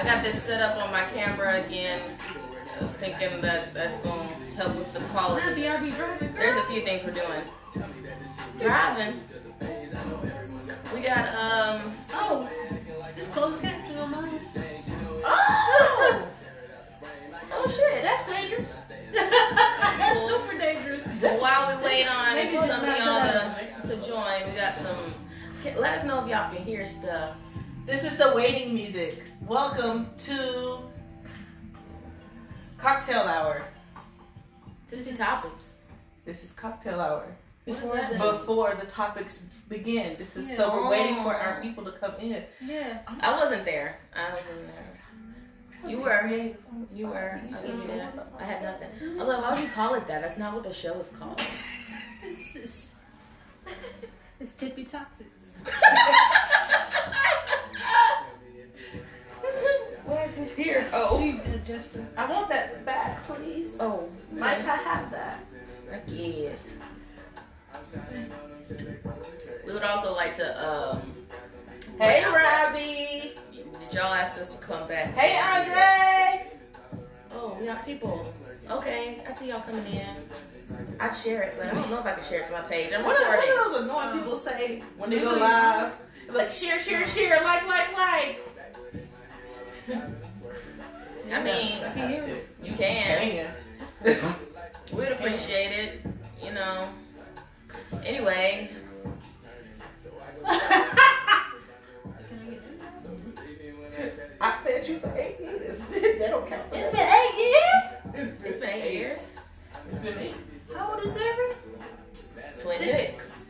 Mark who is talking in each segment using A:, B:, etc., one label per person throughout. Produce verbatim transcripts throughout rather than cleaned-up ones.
A: I got this set up on my camera again, uh, thinking that that's going to help with the quality.
B: Now, B R B driving, girl.
A: There's a few things we're doing. Driving. We got, um...
B: Oh, this closed caption on mine.
A: Oh! Oh, shit.
B: That's dangerous. That's super dangerous.
A: Well, while we wait on
B: Maybe
A: some
B: just
A: of
B: mess it
A: y'all
B: up.
A: to, to join, we got some... Let us know if y'all can hear stuff.
C: This is the waiting music. Welcome to Cocktail Hour.
A: Tipsy Topics.
C: This is Cocktail Hour.
A: Before the...
C: Before the topics begin. This is
B: Yeah.
C: so we're waiting for
A: Oh.
C: our people to come in.
B: Yeah.
A: I wasn't there. I wasn't there. You were. You were. I'll give you that. I had nothing. I was like, why would you call it that? That's not what the show is called.
B: It's, it's, it's Tippy Toxics.
A: Why is this here? Oh.
B: She adjusted.
C: I want that back, please.
A: Oh.
C: Might I have that?
A: I guess. We would also like to, um...
C: Hey,
A: point out
C: Robbie.
A: that Y'all asked us to come back.
C: Hey, Andre.
A: Oh, we got people. Okay, I see y'all coming in. I'd share it, but I don't know if I can share it to my page. I'm
C: What are, what
A: recording.
C: are those annoying people say when they go live? Like, share, share, share, like, like, like.
A: I mean,
C: Yeah.
A: you can.
C: Can.
A: We'd appreciate it, you know. Anyway.
C: I fed you for eight years. That don't count.
B: It's been eight years?
A: It's been eight years.
C: It's been eight.
B: How old is Everett?
A: twenty-six.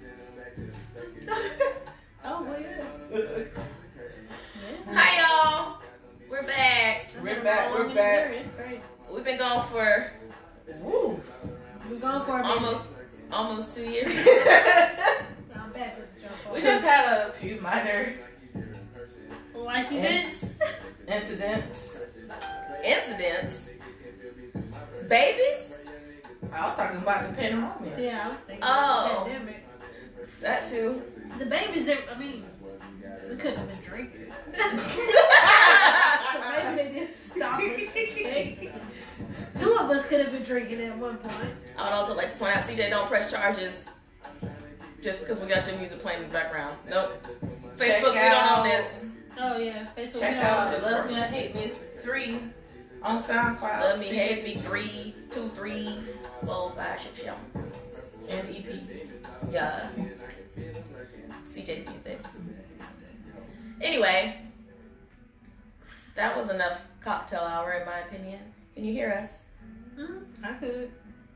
B: Oh, well, yeah.
A: Hi, y'all. We're back.
C: We're back, we're
B: Long
C: back.
B: Missouri, It's great.
A: We've been gone for
C: Woo.
B: We're going for a minute.
A: almost almost two years.
B: I'm back with the jump
C: We
B: on.
C: just had a few minor
B: Life events.
C: incidents.
A: Incidents. Babies?
C: I was talking about the panorama.
B: Yeah, I was thinking
A: Oh.
B: about the pandemic.
A: That too.
B: The babies, that, I mean, we couldn't have been drinking. So maybe they didn't stop us. Two of us could have been drinking at one point.
A: I would also like to point out, C J, don't press charges just because we got your music playing in the background. Nope.
C: Check
A: Facebook, we don't
C: out-
A: own this.
B: Oh, yeah. Facebook.
C: Check
B: we
C: out
B: don't-
C: the Love Me or Hate Me three on SoundCloud.
A: Love me, hate me, three, two, three, four, five, six, seven.
C: And E P.
A: Yeah. C J's music. Anyway, that was enough cocktail hour in my opinion. Can you hear us?
B: Mm, I could.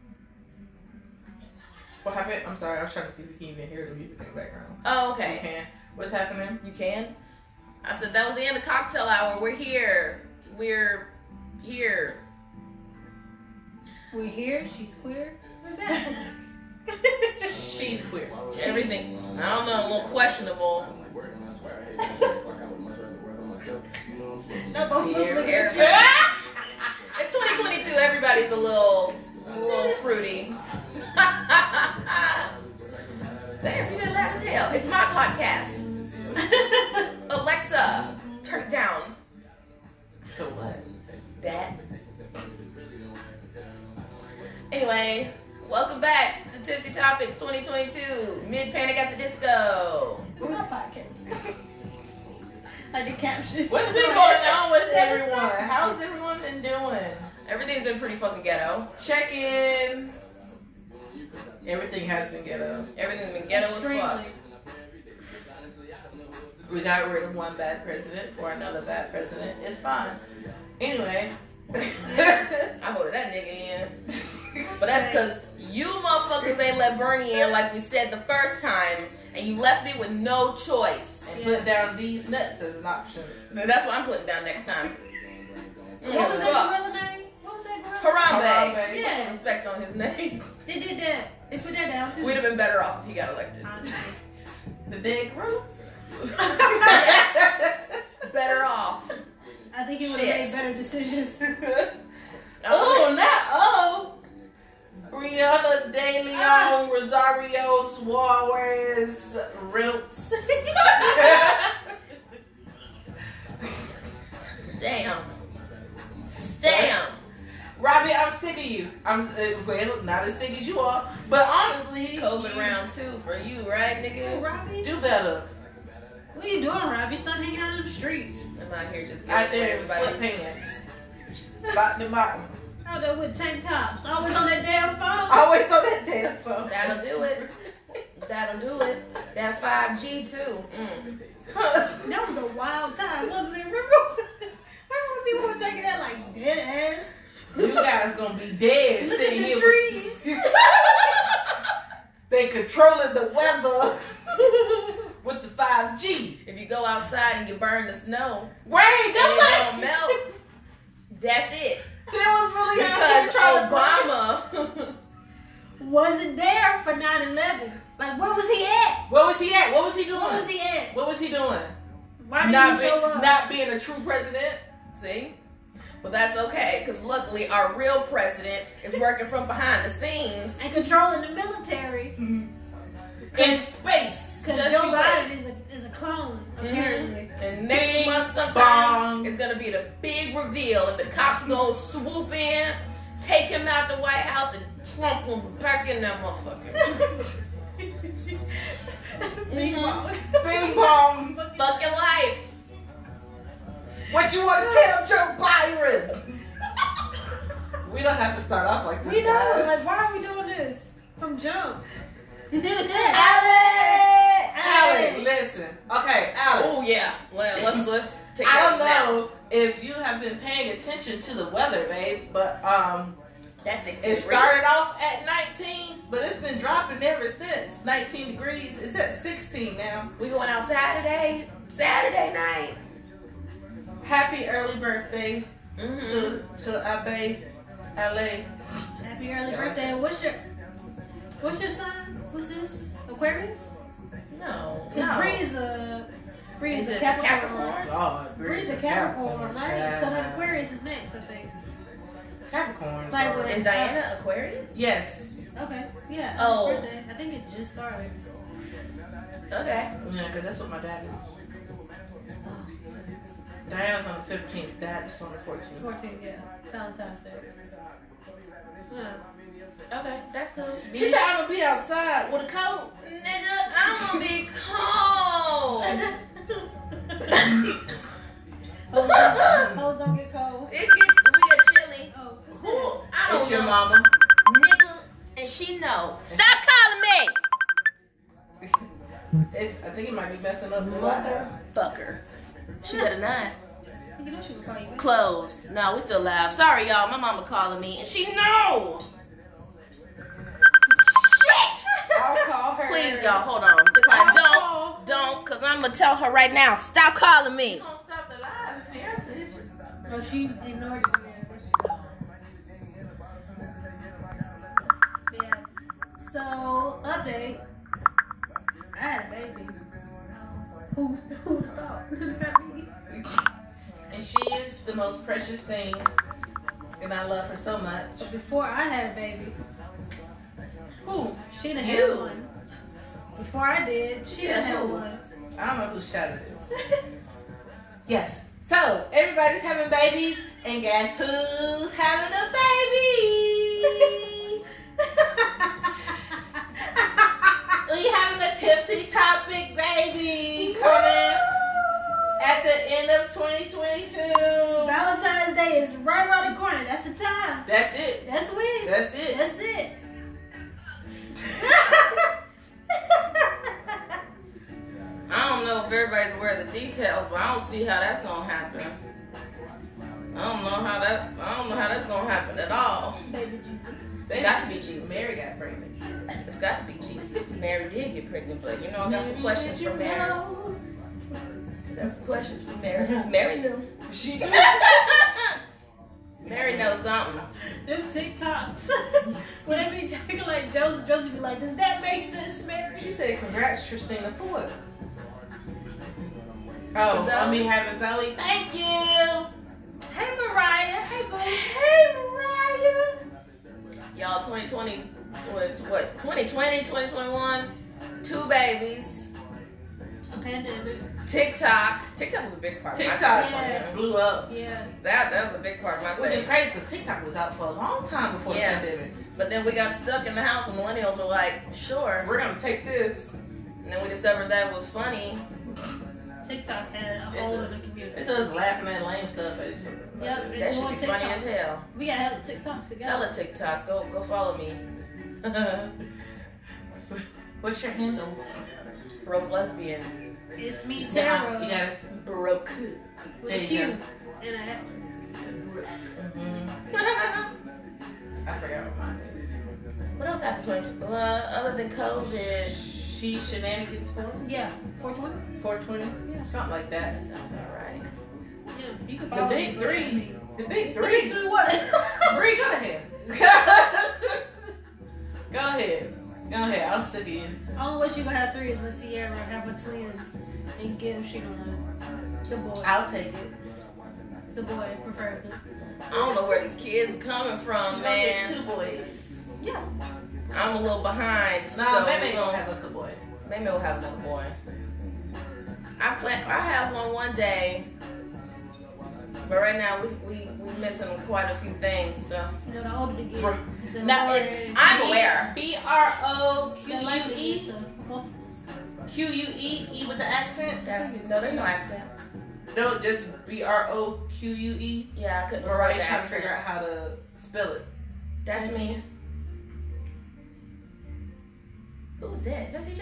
C: What happened? I'm sorry, I was trying to see if you can even hear the music in the background.
A: Oh,
C: You
A: okay.
C: can. What's happening?
A: You can? I said that was the end of cocktail hour. We're here. We're here.
B: We're here. She's queer. We're back.
C: She's queer.
A: Everything. I don't know, a little questionable.
B: No, both of us
A: Here,
B: looking at
A: everybody.
B: you.
A: It's twenty twenty-two. Everybody's a little, a little fruity. Damn, see that loud as hell. It's my podcast. Alexa, turn it down.
C: So what?
A: That. Anyway, welcome back to Tipsy Topics twenty twenty-two. Mid Panic at the Disco.
B: It's my podcast. I did captions.
C: What's been going on with everyone? How's everyone been doing?
A: Everything's been pretty fucking ghetto.
C: Check in. Everything has been ghetto.
A: Everything's been ghetto as fuck.
B: Extremely.
C: We got rid of one bad president for another bad president. It's fine. Anyway.
A: I voted that nigga in. But that's because you motherfuckers ain't let Bernie in like we said the first time, and you left me with no choice.
C: And
B: Yeah.
C: put down these nuts as an option.
A: That's what I'm putting down next time.
B: What was
A: Mm,
B: that
A: fuck.
B: gorilla name? What was that gorilla?
A: Harambe.
C: Harambe.
A: Put some respect on his name.
B: They did that. They put that down too.
A: We'd have been better off if he got elected.
C: The dead group.
A: Yes. Better off.
B: I think he would
A: Shit.
B: have made better decisions.
C: Oh, not oh. Brianna De Leon,
B: Ah.
C: Rosario Suarez, Rilts.
A: Damn. Damn.
C: Robbie, I'm sick of you. I'm uh, well, not as sick as you are, but honestly,
A: COVID
C: you
A: round two for you, right, nigga?
B: Robbie?
C: do better.
B: What are you doing, Robbie? Stop hanging out in the streets.
A: I'm out here just
C: Out
A: giving
C: there with
A: everybody's-
C: sweatpants, bottom to bottom.
B: Out there with tank tops. Always on that damn phone.
C: Always on that damn phone.
A: That'll do it. That'll do it. That five G too. Mm.
B: That was a wild time, wasn't it? Remember, remember when people were taking that like dead ass?
C: You guys gonna be dead
B: Look
C: sitting
B: at the
C: here.
B: trees.
C: With, they controlling the weather with the five G.
A: If you go outside and you burn the snow
C: Right,
A: and
C: that's
A: it
C: like
A: don't melt, that's it.
C: It was really out
A: Because
C: here trying to
A: Obama.
B: Wasn't there for nine eleven. Like, where was he at?
C: Where was he at? What was he doing?
B: Where was he at?
C: What was he doing?
B: Why didn't
C: Not,
B: he show
C: be,
B: up?
C: not being a true president.
A: See? But that's okay, because luckily our real president is working from behind the scenes.
B: And controlling the military.
C: In space.
B: Because
A: Just
B: Joe
A: you
B: Biden is a, is a clone, apparently.
A: And next
C: Bing
A: month sometime,
C: bong.
A: it's going to be the big reveal. And the cops going to swoop in, take him out the White House, and Trump's going to be back in that motherfucker.
B: Bing
A: Mhm.
B: bong.
C: Bing bong.
A: Fucking life.
C: What you want to tell Joe Byron? We don't have to start off like this,
B: We know.
C: guys.
B: Like, why are we doing this? From jump.
C: Allie! Allie,
B: Allie.
C: listen. Okay, Allie.
A: Oh, yeah. Well, let's, let's take
C: I
A: that
C: don't
A: now.
C: know if you have been paying attention to the weather, babe, but um,
A: That's sixteen
C: it
A: degrees.
C: started off at nineteen, but it's been dropping ever since. nineteen degrees. It's at sixteen now.
A: We going out Saturday, Saturday night.
C: Happy early birthday
A: Mm-hmm.
C: to to Abe Ale.
B: Happy early birthday. What's your What's your sign? What's this? Aquarius?
A: No,
B: Because
A: no.
B: Bree's a Bree's
A: Is
B: a
A: it the
B: Capricorn.
A: Capricorn?
C: God,
B: Bree's a Capricorn, right? So then Aquarius is next, I think.
C: Capricorn.
B: Like what?
A: Is Diana Aquarius?
C: Yes.
B: Okay, yeah.
A: Oh.
B: Happy birthday. I think it just started.
A: Okay.
C: Yeah, because that's what my dad is. Diana's on the fifteenth. Dad's on the fourteenth.
B: fourteen, yeah. Valentine's Day. Yeah.
A: Okay, that's cool.
C: She said I'm gonna be outside with a coat.
A: Nigga, I'm gonna be cold.
B: Hoes don't, hoes don't get cold.
A: It gets we are chilly.
B: Oh, who's
C: Who?
B: that?
A: I don't
C: It's your
A: know.
C: mama.
A: Nigga, and she know. Stop calling me.
C: It's, I think it might be messing up the weather.
A: Motherfucker. She better not.
B: You know she would call you back.
A: Close. No, we still live. Sorry, y'all. My mama calling me, and she know. Shit.
C: I'll call her.
A: Please, y'all, hold on. Decline. Don't, don't, cause I'm gonna tell her right now. Stop calling me.
C: You don't stop the live if you answer this.
B: Oh, she ignored you. Yeah. So, update. I had a baby. Who, who thought? Not me.
C: And she is the most precious thing, and I love her so much.
B: But before I had a baby,
C: Who?
B: she done
A: You.
B: had one. Before I did, she done had
A: who?
B: one.
C: I don't know whose shot it is. Yes. So everybody's having babies, and guess who's having a baby? We having a tipsy topic baby coming at the end of twenty twenty-two.
B: Valentine's Day is right around the corner. That's the time.
C: That's it.
B: That's sweet.
C: That's it.
B: That's it.
A: I don't know if everybody's aware of the details, but I don't see how that's gonna happen. I don't know how that. I don't know how that's gonna happen at all.
B: Baby Jesus.
A: It got to be Jesus.
C: Mary got pregnant.
A: It's got to be Jesus. Mary did get pregnant, but you know, I got some questions from Mary. I got some questions from Mary. Mary knew.
C: She knew.
A: Mary knows something.
B: Them TikToks. When they be talking like Joseph, Joseph be like, does that make sense, Mary?
C: She said, "Congrats, Tristina, for what?" Oh,
A: Zoe.
C: I mean, having Zoe. Thank you.
B: Hey, Mariah. Hey, boo.
C: Hey, Mariah.
A: Y'all, twenty twenty was what? twenty twenty, twenty twenty-one, two babies.
B: Okay, pandemic.
A: TikTok. TikTok was a big part of my
C: TikTok
B: Yeah.
C: blew up.
B: Yeah.
A: That that was a big part of my
C: Which
A: thing.
C: is crazy because TikTok was out for a long time before
A: Yeah.
C: the pandemic.
A: But then we got stuck in the house and millennials were like, sure.
C: We're gonna take this.
A: And then we discovered that it was funny.
B: TikTok had a
C: It's
B: hole
C: a-
B: in the community.
C: It's us laughing at lame stuff. At each other.
B: Yep, and
A: That should
B: doing
A: be funny as
B: TikToks.
A: hell.
B: We got hella TikToks together.
A: Hella TikToks. Go go follow me.
C: What's your handle?
A: Broke lesbian.
B: It's me,
C: Yeah,
B: Tara,
C: you gotta.
A: Broke.
B: with
C: there
B: a
C: you
B: Q
C: go.
B: and an asterisk.
C: Mm-hmm. I forgot what mine is.
A: What else happened twenty? Uh, other than COVID.
C: She shenanigans for
B: Yeah, four twenty.
C: four twenty,
B: Yeah.
C: something like that.
A: That sounds about right.
B: Yeah, you can
C: The
B: follow
C: big
B: me.
C: three. The big
B: The
C: three.
B: big three what?
C: Bree, go ahead. Go ahead. Go ahead. I'm sick of you.
B: Only way she gonna have three is when Sierra have her twins and give she gonna the boy.
C: I'll take it.
B: The boy preferably.
A: I don't know where these kids are coming from,
C: She's gonna get
A: man.
C: two boys.
B: Yeah.
A: I'm a little behind.
C: No,
A: so
C: maybe
A: we
C: ain't gonna
A: gonna
C: have us a boy.
A: maybe we'll have another boy. I plan. I have one one day, but right now we we we missing quite a few things. So
B: You know, the older they get,
C: Bro.
B: the
C: Now,
B: more
C: it's-
A: I'm
C: B-
A: aware.
C: B R O Q
B: the
C: U
B: likelihood
C: E.
B: of multiples.
C: Q U E. E with the accent.
A: that's no, there's no accent.
C: No, just B R O Q U E.
A: Yeah, I couldn't
C: Mariah's
A: write the
C: trying to
A: accent.
C: figure out how to spell it.
A: That's me. Who's that? Is that C J?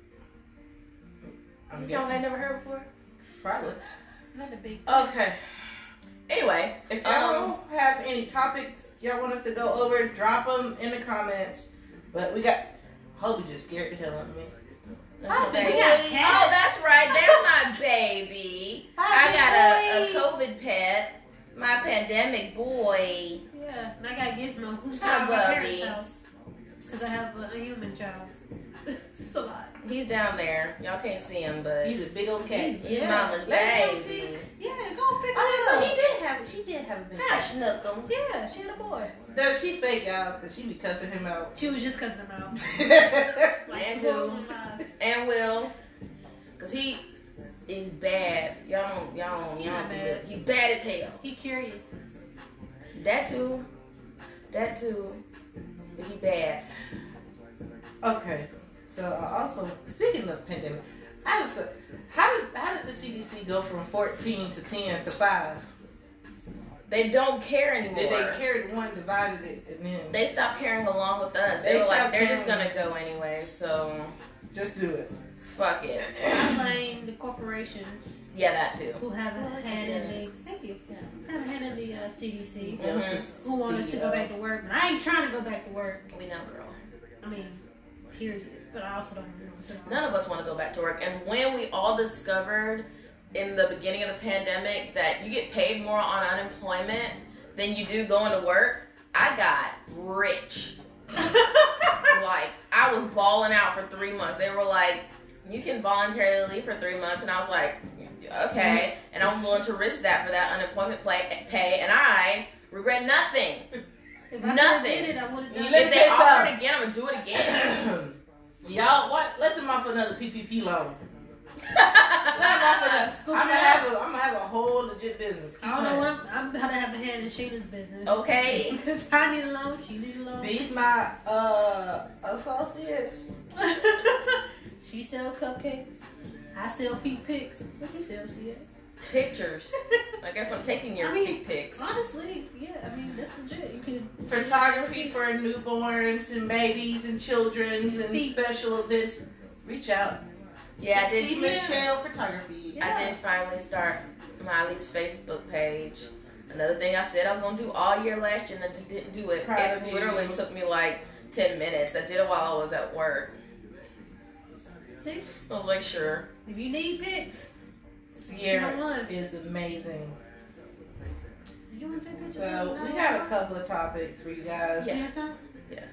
C: I'm
A: Is a song I
C: guessing.
A: never heard before.
C: Probably.
B: Not the big.
C: Okay.
A: Anyway,
C: If y'all
A: um,
C: have any topics y'all want us to go over, drop them in the comments. But we got. Hobie just scared the hell out of me.
A: oh,
B: we
A: baby.
B: got cats.
A: Oh, that's right. There's my baby. I got a, a COVID pet. My pandemic boy.
B: Yeah, and I got Gizmo. Who's
A: Hi,
B: at my
A: Bubby.
B: parents' house because I have a, a human child. It's a lot.
A: He's down there. Y'all can't see him, but
C: He's a big old cat.
A: he's
B: Yeah.
A: mama's
B: Let him
A: baby.
B: Yeah, go pick
C: Oh,
B: her
C: so
B: up.
C: he did have. She did have a big
A: Hi,
C: cat.
A: Schnookums.
B: Yeah, she had a boy.
C: No, she fake y'all because she be cussing him out.
B: She was just cussing him out.
A: And
B: who
A: two.
B: am I?
A: And Will. Because he is bad. Y'all don't, y'all don't,
B: He
A: y'all
B: not
A: don't
B: bad.
A: He's bad as hell.
B: He curious.
A: That too. That too. But he bad.
C: Okay. So uh, also speaking of pandemic, I was uh, how did how did the C D C go from fourteen to ten to five?
A: They don't care anymore.
C: Did they carried one, divided it, and then
A: They stopped carrying along with us. They,
C: They
A: were like,
C: stopped
A: they're just
C: carrying
A: gonna go anyway, so
C: just do it?
A: fuck it.
B: I blame the corporations
A: Yeah, that too.
B: who have
A: Oh,
B: a
A: thank
B: hand
A: you,
B: in the
A: Dennis.
B: thank you. Have a hand in the uh, C D C.
C: Go to
A: Mhm.
B: Who want us to go back to work? But I ain't trying to go back to work.
A: We know, girl.
B: I mean, period. But I also don't want to.
A: None of us want to go back to work. And when we all discovered in the beginning of the pandemic that you get paid more on unemployment than you do going to work, I got rich. Like, I was balling out for three months. They were like, you can voluntarily leave for three months. And I was like, okay. And I was willing to risk that for that unemployment play, pay. And I regret nothing.
B: If I
A: Nothing.
B: Did it, I would have done
C: Let
A: If
C: me
A: they
C: tell you
A: offer it
C: something.
A: again, I'm going to do it again.
C: Y'all, what? Let them off another P P P loan. Let them off another.
B: Scoop
C: I'm
B: it
C: gonna
B: up.
C: have a. I'm gonna have a whole legit business. Keep
B: I don't know
C: playing.
B: what I'm, I'm about to have the hand in Sheena's business.
A: Okay.
B: Because I need a loan, she need a loan.
C: These my uh associates.
B: She sell cupcakes. I sell feet pics. What you sell, Sia?
A: Pictures. I guess I'm taking your
B: I mean,
A: feet pics.
B: Honestly, yeah. I mean, that's legit. You can
C: Photography for newborns and babies and children's and
B: Feet.
C: special events. Reach out.
A: Yeah, I
C: to
A: did.
C: see Michelle Photography.
B: Yeah.
A: I did finally start Miley's Facebook page. Another thing I said I was gonna do all year last year, and I just didn't do it.
C: Proud
A: It
C: of you.
A: literally took me like ten minutes. I did it while I was at work.
B: see
A: I was like, sure.
B: if you need pics.
C: Sierra
B: one.
C: is amazing.
B: Did you want to take pictures?
C: So we got a couple of topics for you guys.
B: Yeah. You have time?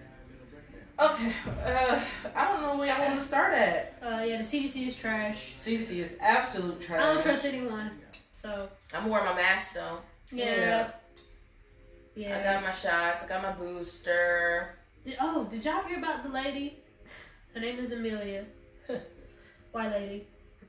C: Okay. Uh, I don't know where y'all want to start at.
B: Uh, yeah. The C D C is trash.
C: C D C is absolute trash.
B: I don't trust anyone. So
A: I'm wearing my mask though.
B: yeah.
C: Yeah.
B: Yeah.
A: I got my shots. I got my booster.
B: Did, oh, did y'all hear about the lady? Her name is Amelia. White lady.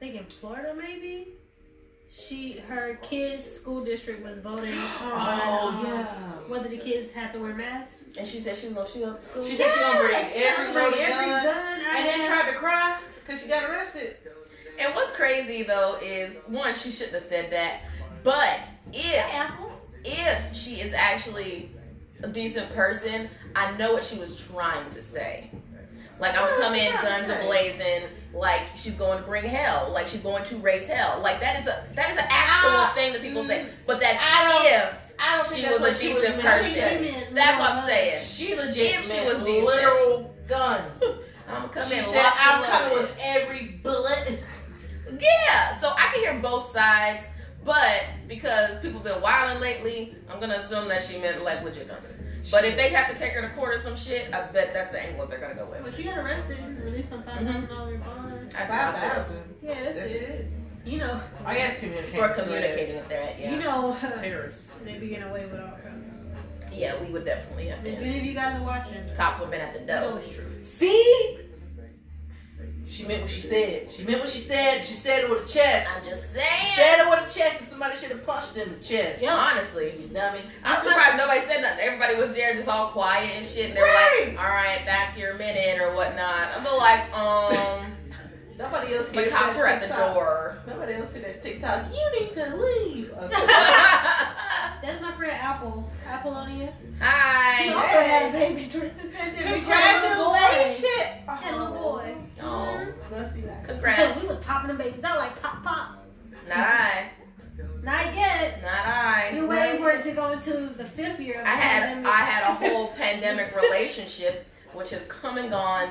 B: think in Florida maybe. She, her kids' school district was voting on
C: Oh
B: um,
C: yeah.
B: whether the kids have to wear masks.
A: And she said she was gonna shoot up the school.
C: She said she gonna bring
B: Yes,
C: every
B: she gonna bring
C: loaded
B: every
C: gun,
B: gun I
C: and then
B: have.
C: tried to cry because she got arrested.
A: And what's crazy though is one, she shouldn't have said that. But if
B: Apple.
A: if she is actually a decent person, I know what she was trying to say. Like, I'm
C: What
A: gonna come
C: was she
A: in
C: trying to
A: guns
C: say?
A: a-blazing, like she's going to bring hell, like she's going to raise hell. Like that is a that is an actual
C: I-
A: thing that people say. But that's
C: I don't-
A: if
C: I don't think
A: she
C: that's
A: was
C: what
A: a
C: she was
A: decent
C: meant to
A: person.
C: say.
A: That's what I'm saying.
C: She legit
A: If she
C: meant
A: was decent.
C: literal guns.
A: I'm gonna come
C: She
A: in
C: said,
A: locked
C: I'm
A: and
C: coming
A: loaded.
C: with every bullet.
A: Yeah, so I can hear both sides, but because people been wilding lately, I'm gonna assume that she meant like legit guns. But if they have to take her to court or some shit, I bet that's the angle they're gonna go with.
B: But she got arrested and released on five thousand dollars bond.
A: I
C: Five
A: thought
C: thousand.
B: Yeah, that's,
C: That's
B: it.
C: it.
B: You know,
C: I guess communicating.
A: for communicating with their yeah.
B: you know,
C: Terrorists.
B: they be getting away with all kinds.
A: Yeah, we would definitely have
B: If
A: been.
B: any of you guys are watching,
A: Cops would have been at the
B: you know
A: door.
B: it's true.
C: See? She meant what she said. She meant what she said. She said it with a chest.
A: I'm just
C: She
A: saying.
C: said it with a chest, and somebody should have punched her in the chest.
B: Yeah.
A: Honestly,
C: You dummy.
A: I'm surprised nobody said nothing. Everybody was there just all quiet and shit. And they were
C: Right.
A: like, all right, back to your minute or whatnot. I'm like, um,
C: Nobody else
A: the
C: hears
A: cops
C: that
A: were at the
C: TikTok.
A: door.
C: Nobody else hear that TikTok. You need to leave. Okay.
B: That's my friend Apple. Apollonia. She
A: Hi.
B: also had a baby during the pandemic. She had a little boy.
C: Congratulations.
B: She had a little boy.
A: Oh,
C: Must be like.
A: congrats.
B: We was popping them babies out like pop pop.
A: Not I.
B: Not yet.
A: Not I.
B: You're waiting for it to go into the fifth year of the
A: I had
B: pandemic.
A: I had a whole pandemic relationship, which has come and gone.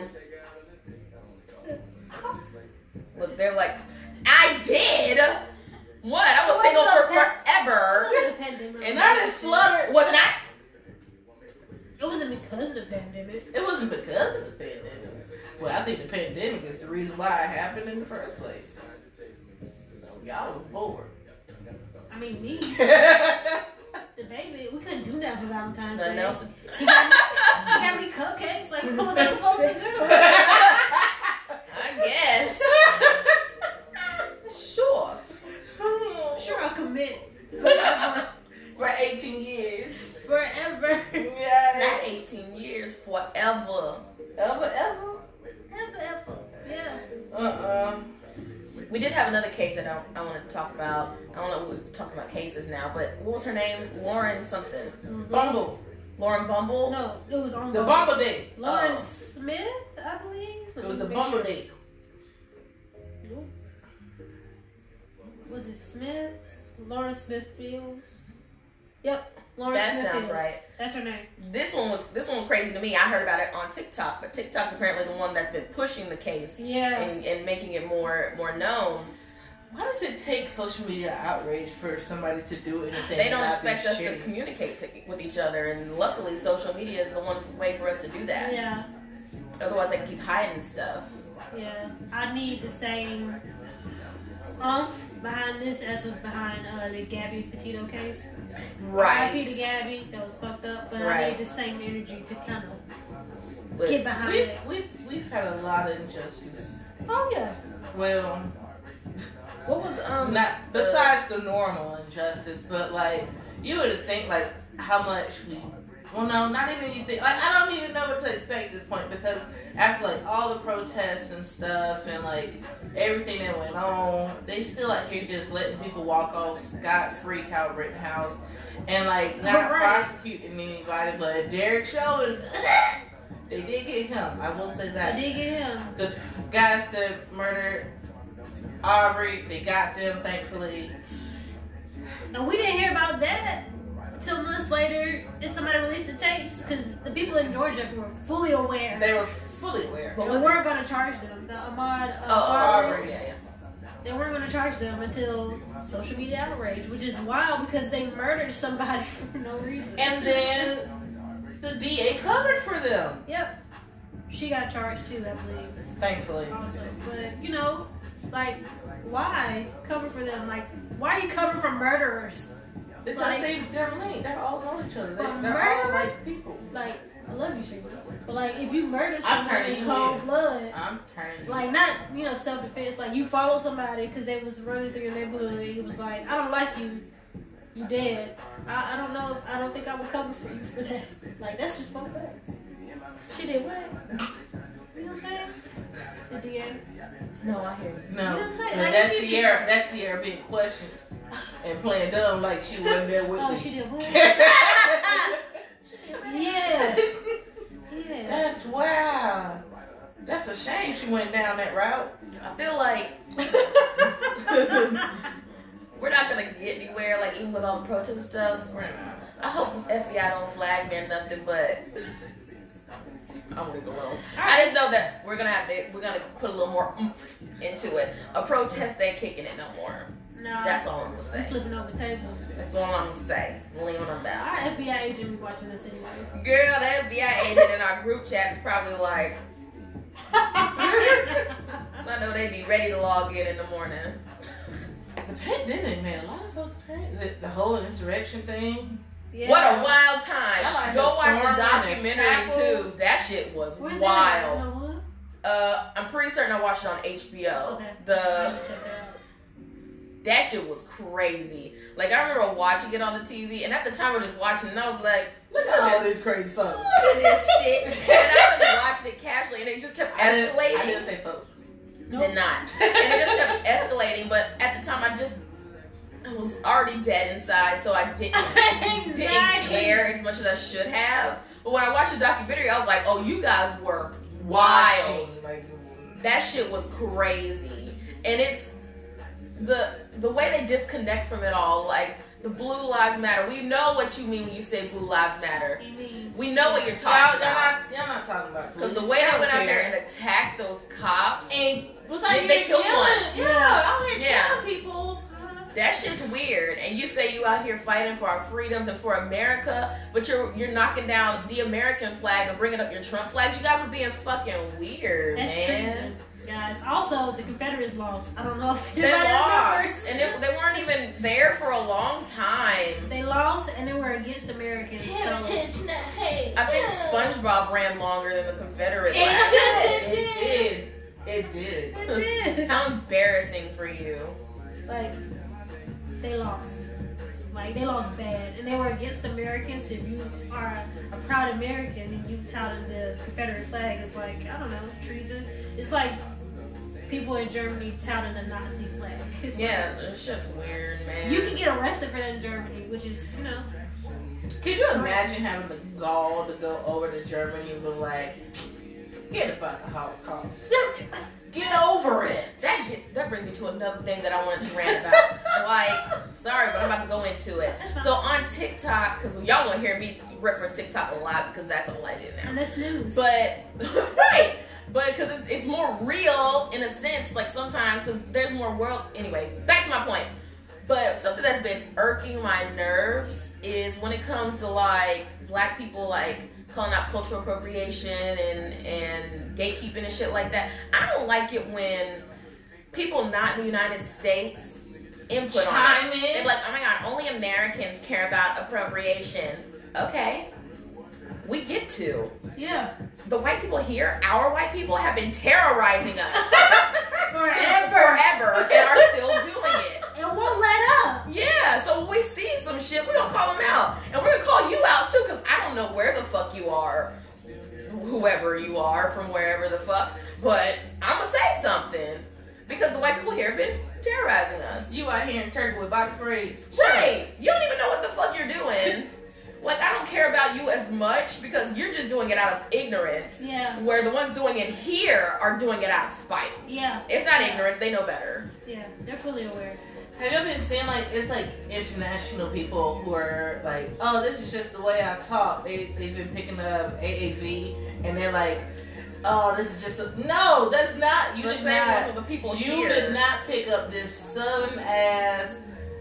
A: Look, they're like, I did. What? I was
B: It
A: single
B: wasn't
A: for
B: a pan-
A: forever.
B: It wasn't a pandemic.
A: And
C: Not in Flutter.
A: Wasn't I?
B: It wasn't because of the pandemic.
C: It wasn't because of the pandemic. Well, I think the pandemic is the reason why it happened in the first place. Y'all was bored.
B: I mean, me, the baby, we couldn't do that for Valentine's
A: Nothing
B: Day.
A: else.
B: He got, me, he got me cupcakes. Like, what was I supposed to do?
A: I guess. Sure.
B: Sure, I'll commit forever.
C: For eighteen years.
B: Forever.
C: Yeah.
A: Not eighteen years, forever.
C: Ever, ever?
B: Ever, ever. Yeah.
C: Uh-uh.
A: We did have another case that I, I wanted to talk about. I don't know, we're talking about cases now, but what was her name? Lauren something.
C: Bumble.
A: Lauren Bumble?
B: No, it was on
C: The Bumble date.
B: Lauren
A: Oh.
B: Smith, I believe.
C: It was the
B: Make
C: Bumble
B: sure.
C: date.
B: Nope. Was it Smith? Lauren Smith Fields? Yep. Lauren
A: That
B: Smith
A: sounds
B: Fields.
A: right.
B: That's her name.
A: This one was this one was crazy to me. I heard about it on TikTok, but TikTok's apparently the one that's been pushing the case
B: Yeah.
A: and, and making it more more known.
C: Why does it take social media outrage for somebody to do anything?
A: They don't
C: and not be
A: expect us to
C: shared?
A: communicate to, with each other, and luckily, social media is the one way for us to do that.
B: Yeah.
A: Otherwise, they can keep hiding stuff.
B: Yeah. I need the same umph behind this as was behind uh, the Gabby Petito case. R I P to
A: Right.
B: Gabby, that was fucked up, but I
A: Right.
B: need the same energy to kind of
A: But
B: get behind
C: We've,
B: it.
C: we've, we've had a lot of injustice.
B: Oh yeah.
C: Well,
A: what was um
C: not besides the normal injustice, but like you would think like how much we. Well, no, not even you think. Like I don't even know what to expect at this point because after like all the protests and stuff and like everything that went on, they still out here just letting people walk off scot free, Cal Rittenhouse, and like not
B: Right.
C: prosecuting anybody. But Derek Chauvin, they did get him. I will say
B: I
C: that.
B: did get him.
C: The guys that murdered Aubrey, they got them, thankfully.
B: And we didn't hear about that till months later. And somebody released the tapes because the people in Georgia were fully aware.
C: They were fully aware.
A: What
B: They
A: was
B: weren't going to charge them. The Ahmaud uh,
A: oh, oh
B: Arbery,
A: Aubrey, yeah, yeah.
B: they weren't going to charge them until social media outrage, which is wild because they murdered somebody for no reason.
C: And then the D A covered for them,
B: Yep. She got charged too, I believe.
C: thankfully.
B: Also, but you know, like, why cover for them? Like, why are you covering for murderers?
C: Because
B: Like-
C: they, they're linked. They're all know each other. They,
B: But
C: they're all
B: murderers?
C: nice people.
B: Like, I love you, Sigma. But like, if you murder
C: I'm
B: someone
C: turning
B: in
C: you
B: cold
C: in.
B: blood,
C: I'm turning.
B: like not not, you know, self-defense. Like, you follow somebody because they was running through your neighborhood and it was like, I don't like you. You dead. I, I don't know. I don't think I would cover for you for that. Like, that's just fucked up.
A: She did what?
B: You know what I'm saying? The D A.
A: No, I hear you.
C: No,
B: You know what I'm saying?
C: no
B: Like,
C: that's
B: she
C: Sierra. That's Sierra being questioned and playing dumb like she wasn't there with
B: Oh,
C: me.
B: she did what? Yeah. Yeah.
C: That's wow. That's a shame she went down that route.
A: I feel like we're not gonna get anywhere, like even with all the protests and stuff. I hope the F B I don't flag me or nothing, but I'm gonna go on. I just know that we're gonna have to, we're gonna put a little more oomph into it. A protest ain't kicking it no more.
B: No.
A: That's all I'm gonna
B: I'm
A: say.
B: flipping over tables.
A: That's all I'm gonna say. Leaving on that.
B: Our F B I agent be watching this anyway.
A: Girl, the F B I agent in our group chat is probably like, I know they be ready to log in in the morning.
C: The pandemic, man, a lot of folks crazy. The, the whole insurrection thing.
B: Yeah.
A: What a wild time.
C: I like
A: Go
C: the
A: watch the
C: storm and the
A: documentary
C: apple.
A: too. That shit was
B: Where's
A: wild.
B: that? At? No,
A: Uh, I'm pretty certain I watched it on H B O.
B: okay.
A: The
B: I should check that out.
A: that shit was crazy. Like I remember watching it on the T V, and at the time I was just watching it, and I was like,
C: Look at all these crazy folks.
A: look at this shit. And I was watching it casually, and it just kept
C: I didn't,
A: escalating.
C: I didn't say folks.
A: Did not. And it just kept escalating, but at the time I just I was already dead inside, so I didn't, didn't
B: Exactly.
A: care as much as I should have. But when I watched the documentary, I was like, oh, you guys were wild.
C: Watching, like,
A: That shit was crazy. And it's the the way they disconnect from it all, like the Blue Lives Matter. We know what you mean when you say Blue Lives Matter.
B: You mean?
A: We know what you're
C: y'all,
A: talking
C: y'all,
A: about.
C: not, y'all not talking about
A: Because the
C: police.
A: way
C: I
A: they
C: don't
A: went out
C: care.
A: there and attacked those cops,
C: and was
A: They-
C: like,
A: they
C: they
A: killed
C: killing,
A: one.
C: Yeah, out here
A: Yeah.
C: killing people.
A: that shit's weird. And you say you out here fighting for our freedoms and for America, but you're you're knocking down the American flag and bringing up your Trump flags. You guys were being fucking weird,
B: That's
A: man.
B: treason, guys. Also, the Confederates lost. I don't know if
A: They
B: anybody
A: lost,
B: remembers.
A: and it, they weren't even there for a long time.
B: They lost, and they were against Americans. So
C: Heritage, not hate.
A: I think
C: Yeah.
A: SpongeBob ran longer than the Confederate
C: It
A: flag.
C: did. It did. It did.
B: it did.
A: How embarrassing for you.
B: Like, they lost. Like, they lost bad. And they were against Americans. If you are a proud American and you touted the Confederate flag, it's like, I don't know, treason. It's like people in Germany touting the Nazi flag. It's
A: Yeah, that shit's weird, man.
B: like, you can get arrested for that in Germany, which is, you know.
C: Could you imagine having the gall to go over to Germany and be like, get about the Holocaust. Get over it.
A: That gets that brings me to another thing that I wanted to rant about. Like, sorry, but I'm about to go into it. So on TikTok, because y'all gonna hear me reference TikTok a lot because that's all I do now.
B: And that's news.
A: But right, but because it's, it's more real in a sense. Like sometimes because there's more world. Anyway, back to my point. But something that's been irking my nerves is when it comes to like black people like calling out cultural appropriation and and gatekeeping and shit like that. I don't like it when people not in the United States input
C: Chime
A: on it.
C: in.
A: They're like, oh my god, only Americans care about appropriation. Okay, we get to.
B: yeah.
A: The white people here, our white people, have been terrorizing us since
B: Forever.
A: forever and are still doing it.
B: And won't let up.
A: Yeah, so when we see some shit, we're gonna call them out. And we're gonna call you out too, because I don't know where the fuck you are. Whoever you are from wherever the fuck. But I'm gonna say something. Because the white people here have been terrorizing us.
C: You out here in Turkey with box braids.
A: Right. You don't even know what the fuck you're doing. Like, I don't care about you as much because you're just doing it out of ignorance.
B: Yeah.
A: Where the ones doing it here are doing it out of spite.
B: Yeah.
A: It's not ignorance, they know better.
B: Yeah. They're fully aware.
C: Have you been seeing like it's like international people who are like, oh, this is just the way I talk. They they've been picking up A A V and they're like, oh, this is just a no. That's not. You
A: The
C: did
A: same
C: not.
A: with the people
C: You
A: here.
C: did not pick up this southern ass,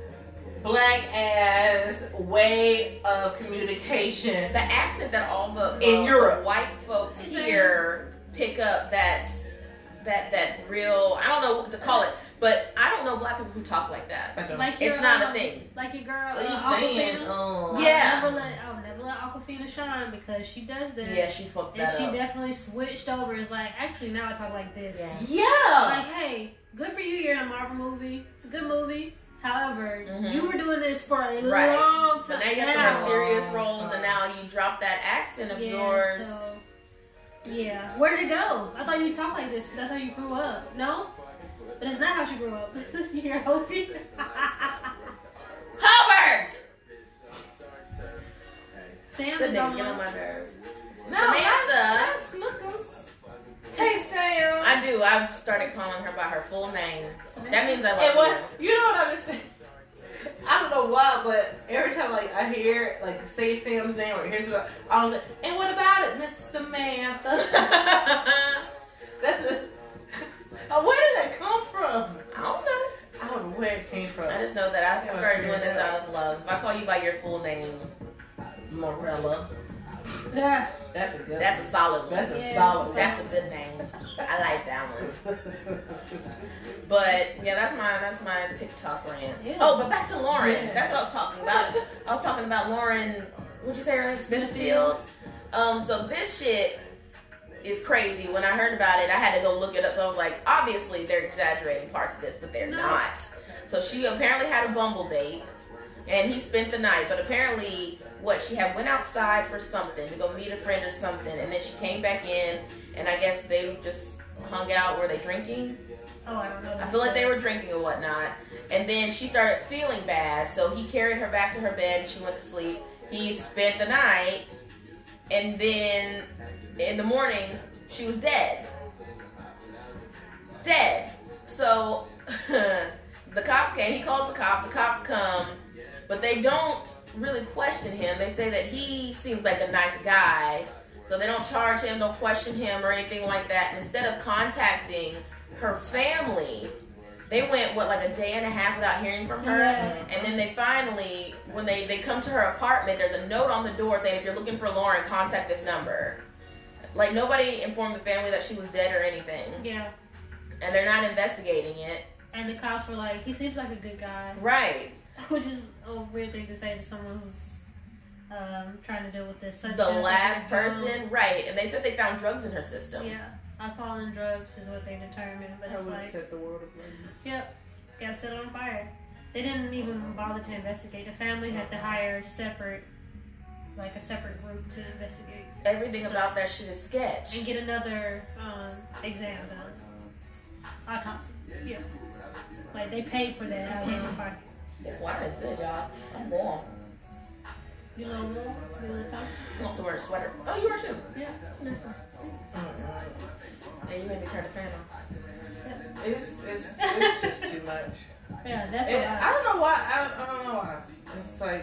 C: black ass way of communication.
A: The accent that all the,
C: In
A: uh,
C: Europe.
A: the white folks here pick up that that that real I don't know what to call it, but I don't know black people who talk like that.
C: I don't-
B: Like
A: It's
B: your,
A: not a
B: um,
A: thing.
B: Like your girl.
C: What are you
B: uh,
C: saying?
B: Aquafina.
C: Um,
A: Yeah.
B: I'll never let, I'll never gotta let Aquafina shine because she does that.
A: Yeah, she fucked
B: And
A: that
B: she
A: up.
B: definitely switched over. It's like, actually, now I talk like this.
A: Yeah.
C: Yeah.
B: Like, hey, good for you. You're in a Marvel movie. It's a good movie. However,
A: Mhm.
B: you were doing this for a
A: Right.
B: long time.
A: But now you got some more serious roles, and now you drop that accent of
B: yeah,
A: yours.
B: So, yeah. Where did it go? I thought you talked like this because that's how you grew up. No? But it's not how she grew up. You're Hopi.
A: Hubbard!
B: Sam
A: The
B: is
A: nigga
B: on
A: get on
B: my...
A: my nerves.
C: No,
A: Samantha.
C: that's Snookums. Hey, Sam.
A: I do. I've started calling her by her full name. That means I
C: And
A: love
C: what,
A: you.
C: you know what I've been saying? I don't know why, but every time like I hear like say Sam's name or hear something, I was like, and what about it, Miss Samantha? That's a. Oh, where did that come from?
A: I don't know.
C: I don't know where it came from.
A: I just know that I started doing this out of love. If I call you by your full name,
C: Morella.
B: Yeah.
C: That's a good.
A: that's a solid one.
C: That's a
B: Yeah,
C: solid. one.
A: That's a good name. I like that one. But yeah, that's my that's my TikTok rant.
B: Yeah.
A: Oh, but back to Lauren.
C: Yeah.
A: That's what I was talking about. I was talking about Lauren. What'd you say her name? Smithfield. Um. So this shit is crazy. When I heard about it, I had to go look it up. I was like, obviously they're exaggerating parts of this, but they're
B: No.
A: not. So she apparently had a Bumble date, and he spent the night. But apparently, what she had went outside for something to go meet a friend or something, and then she came back in, and I guess they just hung out. Were they drinking?
B: Oh, I don't know.
A: I feel like they were drinking or whatnot. And then she started feeling bad, so he carried her back to her bed and she went to sleep. He spent the night, and then in the morning, she was dead. Dead. So the cops came. He calls the cops. The cops come, but they don't really question him. They say that he seems like a nice guy, so they don't charge him, don't question him or anything like that. And instead of contacting her family, they went, what, like a day and a half without hearing from her?
B: Yeah.
A: And then they finally, when they, they come to her apartment, there's a note on the door saying, if you're looking for Lauren, contact this number. Like, nobody informed the family that she was dead or anything.
B: Yeah.
A: And they're not investigating it.
B: And the cops were like, he seems like a good guy.
A: Right.
B: Which is a weird thing to say to someone who's um, trying to deal with this.
A: The last person, right. And they said they found drugs in her system.
B: Yeah. Alcohol and drugs is what they determined. But
C: I
B: it's
C: would
B: like,
C: set the world ablaze.
B: yep, gotta set it on fire. They didn't even bother to investigate. The family had to hire separate, like a separate group to investigate.
A: Everything
B: stuff.
A: about that shit is sketch.
B: And get another um, exam done. Autopsy. Yeah. Like, they paid for that out of their own pocket.
A: This wine is good, y'all. I'm warm.
B: You know what? You know what?
A: I'm also wearing a sweater. Oh, you are too.
B: Yeah. That's fine.
A: Yeah, you made me turn the fan on.
C: It's, it's, it's just too much.
B: Yeah, that's
C: And
B: a lot.
C: I don't know why. I, I don't know why. It's like,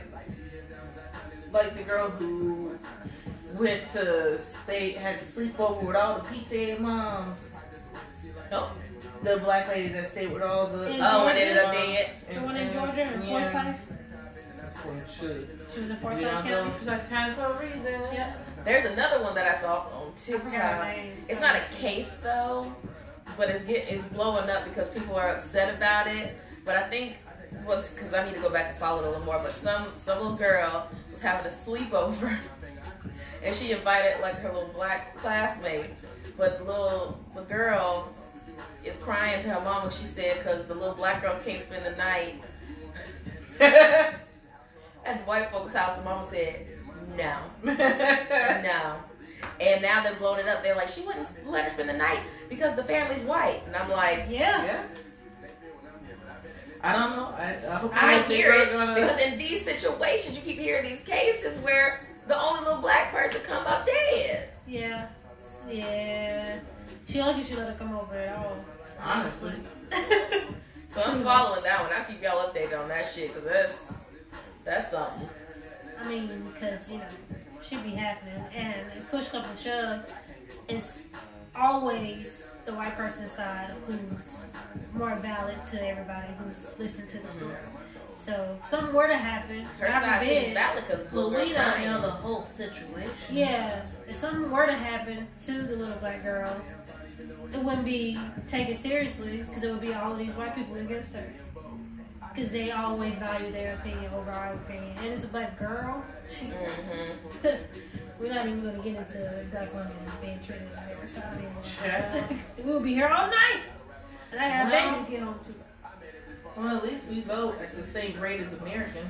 C: like the girl who went to stay, had to sleep over with all the P T A moms.
A: Oh.
C: The black lady that stayed with all the.
B: In
A: Oh, and
B: Georgia?
A: ended up dead.
B: The one in Georgia, in
C: yeah.
B: Forsyth.
C: That's what it should.
B: She was in
C: You
B: Forsyth
C: know,
B: County.
C: Forsyth County for a reason.
B: Yep.
A: There's another one that I saw on
B: I forgot her
A: TikTok.
B: name.
A: It's not a case though, but it's get it's blowing up because people are upset about it. But I think what's because I need to go back and follow it a little more. But some some little girl was having a sleepover, and she invited like her little black classmate. But the little the girl is crying to her mama. She said because the little black girl can't spend the night at the white folks' house. The mama said no, no. And now they're blowing it up. They're like, she wouldn't let her spend the night because the family's white. And I'm like,
B: Yeah.
C: Yeah. I don't know. I, I hope
A: I
C: they
A: hear it
C: gonna-
A: because in these situations, you keep hearing these cases where the only little black person come up dead.
B: Yeah. Yeah. She lucky she let her come over at all.
C: Honestly.
A: So I'm following that one. I'll keep y'all updated on that shit because that's, that's something.
B: I mean, because, you know, she be happening. And push come to shove, it's always the white person's side who's more valid to everybody who's listening to the story. So if something were to happen,
A: Her
B: God
A: side seems
B: forbid,
A: valid because
C: Well, we don't
A: crying.
C: know the whole situation.
B: yeah, if something were to happen to the little black girl, it wouldn't be taken seriously because it would be all of these white people against her. because they always value their opinion over our opinion. And it's a black girl.
A: Mm-hmm.
B: We're not even going to get into black women being treated in America. I mean,
C: Yeah.
B: we'll be here all night. And I got a
C: Well,
B: baby to get home to.
C: Well, at least we vote at the same rate as Americans.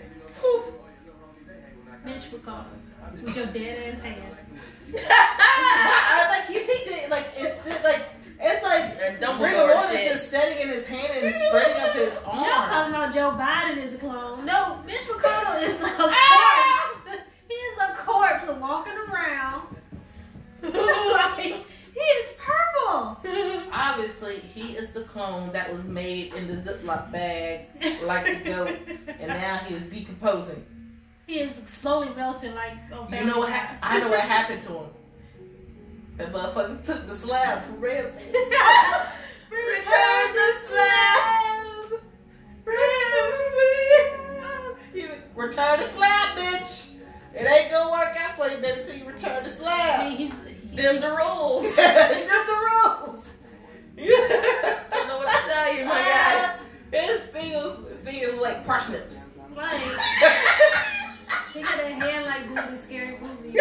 B: Mitch McConnell. With your dead ass hand.
C: I, like you see, the, like it's it's like it's like
A: And
C: Rigor
A: Dumbledore
C: Mortis
A: shit.
C: is setting in his hand and spreading up his arm.
B: Y'all talking about Joe Biden is a clone. No, Mitch McConnell is a corpse. He is a corpse walking around. Like, he is purple.
C: Obviously, he is the clone that was made in the Ziploc bag like a goat, and now he is decomposing.
B: He is slowly melting like on
C: You know what?
B: Family
C: Ha- I know what happened to him. That motherfucker took the slab from Ramsey.
B: Guy.
C: Return the slab. Ramsey. Return the slab, bitch. It ain't gonna work out for you, baby, until you return the
B: I
C: slab.
B: mean, he's, he,
A: Them the rules.
C: Them the rules.
A: Don't know what to tell you, my guy.
C: His fingers, fingers like parsnips.
B: like, he got a hand like Booby Scary Movie.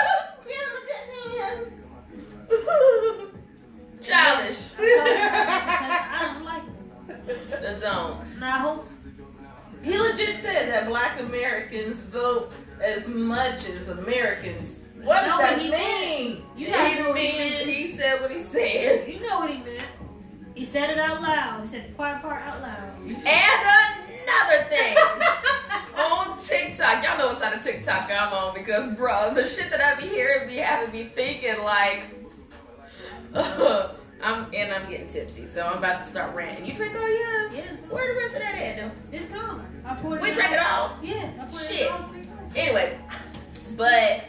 A: Childish.
B: I don't like him.
A: The don't.
B: And I hope
C: He legit said that black Americans vote as much as Americans. What does
B: No,
C: that
B: he
C: mean?
B: you gotta know
A: He
B: what he
A: means
B: meant.
A: he said what he said.
B: You know what he meant. He said it out loud. He said the quiet part out loud.
A: And another thing. On TikTok, y'all know what side of TikTok I'm on because, bro, the shit that I be hearing be having me thinking like, uh, I'm and I'm getting tipsy, so I'm about to start ranting. You drink all yours?
B: Yes.
A: Where the rest of that at, though?
B: It's gone. I poured it
A: We
B: out.
A: drank it all.
B: Yeah, I poured
A: Shit.
B: it all three times.
A: Anyway, but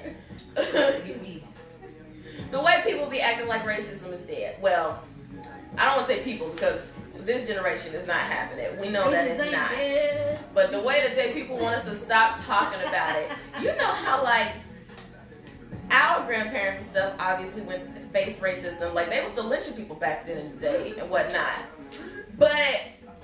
A: the way people be acting like racism is dead. Well, I don't want to say people because this generation is not having it. We know that
B: Racism
A: it's
B: ain't
A: not.
B: dead.
A: But the way that they people want us to stop talking about it, you know how like our grandparents and stuff obviously went faced racism, like they were still lynching people back then in the day and whatnot. But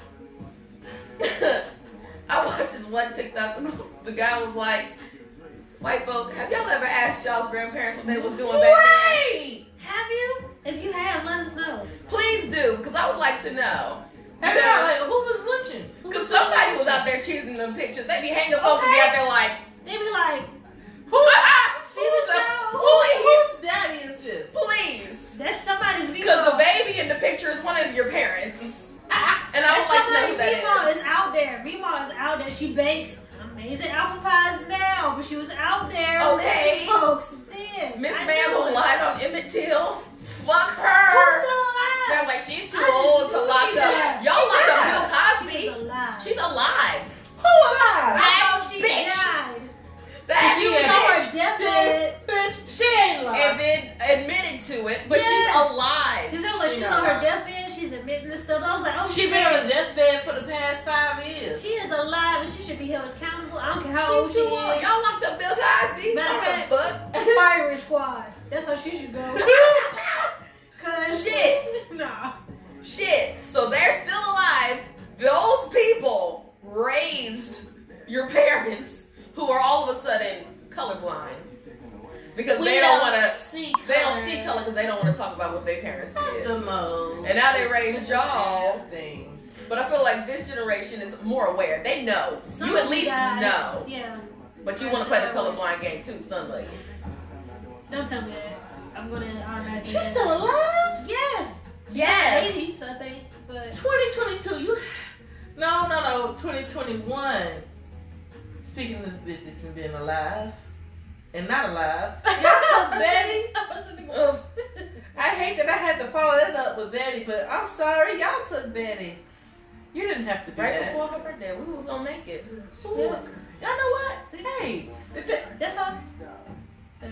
A: I watched this one TikTok and the guy was like, "White folk, have y'all ever asked y'all grandparents what they was doing back then?
C: Wait!
B: Have you? If you have, let us know.
A: Please do, because I would like to know."
C: Have you like, who was lynching? Who
A: Because somebody was out there choosing them pictures. They be hanging folks and be
B: Okay.
A: out there like,
B: They be like,
C: Who?
B: see the show?
C: Who, whose daddy is this?
A: please.
B: That's somebody's Vimo.
A: Because the baby in the picture is one of your parents. And I would
B: That's
A: like to know who
B: somebody's Vimo
A: that
B: is out there. Vimo is out there. She bakes amazing apple pies now, but she was out there.
A: Okay.
B: lynching folks then.
A: is. Miss
B: I
A: Ma'am
B: know
A: who
B: it.
A: lied on Emmett Till. Fuck
B: Who's
A: her.
B: still alive?
A: They're like, she's too
B: I
A: old to
B: knew
A: lock
B: she
A: up.
B: died.
A: Y'all
B: She
A: locked up
B: died.
A: Bill Cosby.
B: She's alive.
A: She's alive.
C: Who alive?
B: I
A: That
B: thought she
A: bitch.
B: died.
A: That
B: She was on her
A: bitch.
B: deathbed.
C: Bitch, she ain't alive.
A: And then admitted to it, but
B: Yeah.
A: she's alive.
B: Because it was like
C: She
B: she's
C: not
B: on her
C: alive.
B: deathbed. She's admitting this stuff. I was like, oh,
C: She been on a deathbed for the past five years.
B: She is alive and she should be held accountable. I don't care how old
A: She's
B: she
A: too old.
B: is.
A: Y'all locked up Bill Cosby.
B: Matter
A: I
B: of
A: don't give a fuck.
B: Firing squad. That's how she should go. Cause
A: Shit.
B: Nah.
A: Shit. So they're still alive. Those people raised your parents who are all of a sudden colorblind. Because
B: We
A: they don't want to,
B: see
A: they don't
B: color.
A: see color because they don't want to talk about what their parents
C: That's
A: did.
C: the most.
A: And now they raised y'all.
C: thing.
A: But I feel like this generation is more aware. They know.
B: Some
A: You
B: of
A: at least
B: guys-
A: know.
B: Yeah.
A: But you want to play the colorblind game too, son lady.
B: Don't tell me that. I'm gonna automatically.
C: She's still alive?
B: Yes.
A: Yes.
B: eighties, I think. But
C: twenty twenty-two, you. No, no, no. twenty twenty-one. Speaking of bitches and being alive and not alive. Y'all took Betty. Ugh. I hate that I had to follow that up with Betty, but I'm sorry. Y'all took Betty. You didn't have to do
A: Right
C: that.
A: before her birthday, we was gonna make it.
C: Ooh.
B: Yeah.
C: Y'all know what? Hey. did that-
B: That's all. Uh,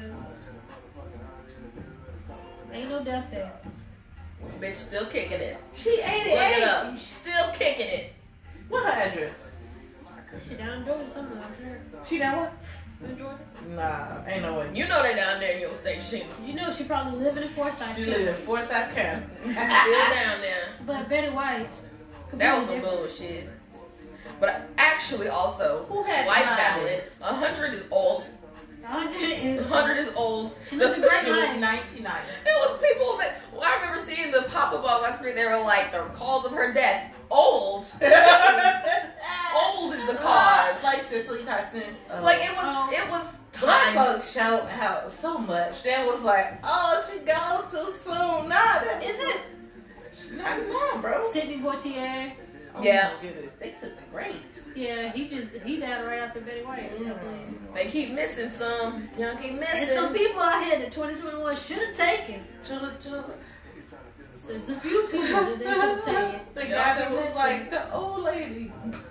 B: ain't no death there.
A: Bitch, still kicking it.
C: She
A: Look
C: eighty-eight.
A: it up. Still kicking it.
C: What her address?
B: She down in Georgia somewhere, I'm sure.
C: She down what?
B: In Georgia.
C: Nah, ain't no way.
A: You know they down there in your station.
B: You know she probably living in Forsyth.
C: She
B: too.
C: live in Forsyth County.
A: Still down there.
B: But Betty White. could
A: That
B: be
A: was some
B: different.
A: bullshit. But actually, also,
C: Who had
A: life
C: nine?
A: ballad. A hundred is old.
B: A hundred is.
A: A hundred is old.
B: She lived a great
C: She was
B: life.
C: ninety-nine.
A: It was people that well, I remember seeing the pop up on my screen. They were like the cause of her death. Old. Old is the cause.
C: Like Cicely Tyson. Uh,
A: Like it was.
B: Oh.
A: It was
C: Black
A: time.
C: folks shout out so much. That was like, oh, she gone too soon. Nah, that
B: Is it?
C: She's ninety-nine, bro.
B: Sidney Poitier.
C: Oh
A: Yeah.
C: my goodness. They took the grades.
B: Yeah, he just he died right after Betty White. I believe.
A: They keep missing some. Y'all keep missing.
B: And some people out here that twenty twenty-one should have taken.
C: To the, to the,
B: There's a few people that they could have taken.
C: the guy
A: Y'all
C: that
A: keep
C: was
A: missing.
C: like the old lady.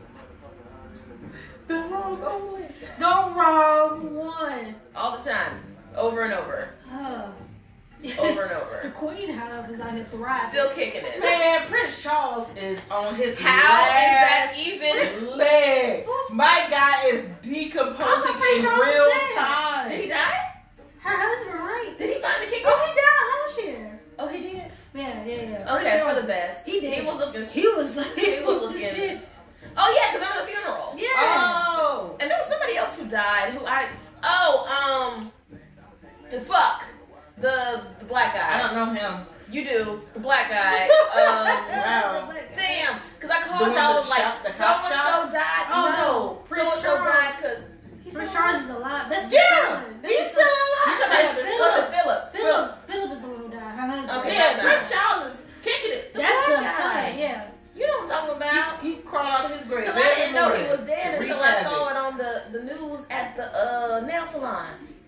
C: The wrong old lady.
B: The wrong one.
A: all the time, over and over,
B: Uh,
A: over and
B: the
A: over.
B: Queen Hive is out here thriving.
A: Still kicking it.
C: Man, Prince Charles is on his
A: How is that
C: last
A: even?
C: leg. My guy is
B: I
C: decomposing
B: thought Prince
C: in
B: Charles was
C: real
B: dead.
C: time.
A: Did he die?
B: Her husband, right?
A: Did he finally kick
B: Oh,
A: off?
B: he died last year.
A: Oh, he did.
B: Yeah, yeah, yeah.
A: Okay,
B: Sure.
A: for the best.
B: He did.
A: He was looking.
B: He was like,
A: He was looking. Oh yeah, because I'm at the funeral.
B: Yeah.
C: Oh.
A: And there was somebody else who died. Who I? Oh, um, the fuck, the the black guy.
C: I don't know him.
A: You do the black guy. Um,
C: Wow.
A: damn, because I
C: The
A: called
C: one
A: y'all. I
C: that
A: was like,
C: shot- the
A: so
C: cop
A: and
C: shot?
A: so died.
B: Oh,
A: no,
B: no.
A: so
B: Prince
A: and so died
B: Charles.
A: because he's
B: Prince
A: still
B: Charles
A: alive.
B: is alive. That's the
C: Yeah,
B: son. That's
C: he's
B: the
C: still
B: son.
A: You
C: alive.
A: talking about
B: Philip.
A: was it Philip?
B: Philip. Philip is the one who died. Her husband.
A: Okay.
C: Yeah, Prince Charles is kicking it.
B: That's the
A: black guy.
B: son. Yeah.
A: You know what I'm talking about?
C: He, he crawled out of his grave.
A: Because I
C: every
A: didn't know he
C: morning
A: was dead
C: to
A: until
C: wreak
A: I
C: havoc.
A: saw it on the, the news at the uh, nail salon.